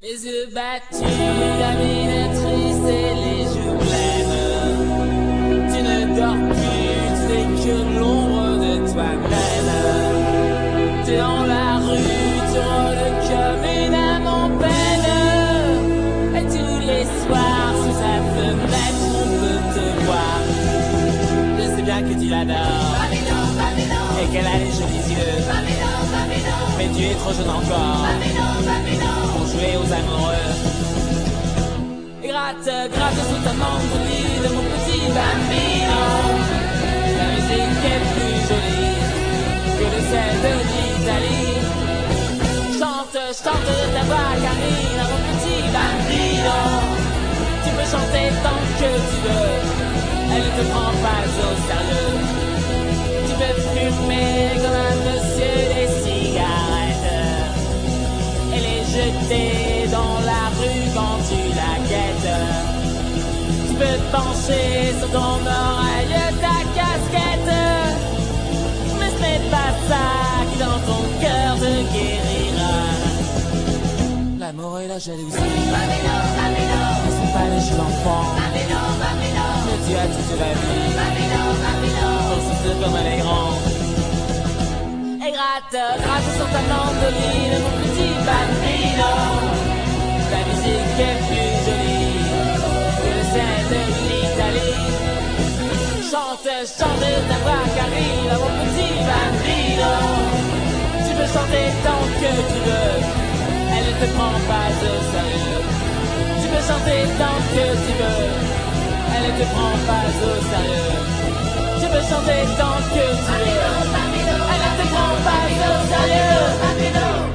Les yeux battus, la mine est triste et les joues pleines. Tu ne dors plus, tu n'es que l'ombre de toi-même. T'es dans la rue, tu rôles comme une âme en peine. Et tous les soirs, sous sa fenêtre, on peut te voir. Je sais bien que tu l'adores, et qu'elle a les jolis yeux, mais tu es trop jeune encore pour jouer aux amoureux. Et gratte sous ta mandoline, mon petit bambino. La musique est plus jolie que le sel de l'Italie. Chante ta voix canine, mon petit bambino. Tu peux chanter tant que tu veux, elle ne te prend pas au sérieux. Tu peux fumer comme un monsieur des cigarettes et les jeter dans la rue quand tu la guettes. Tu peux pencher sur ton oreille ta casquette, mais ce n'est pas ça qui dans ton cœur te guérira. L'amour et la jalousie, ce sont pas les jeux d'enfants, mais tu as toute la vie pour souffler comme elle est grande. Et gratte sur ta mandoline, mon petit bambino. La musique est plus jolie que le sel de l'Italie. Chante ta voix carine, mon petit bambino. Tu peux chanter tant que tu veux, elle ne te prend pas au sérieux. Tu peux chanter tant que tu veux, elle ne te prend pas au sérieux. Tu peux chanter tant que tu veux, elle ne te prend pas au sérieux.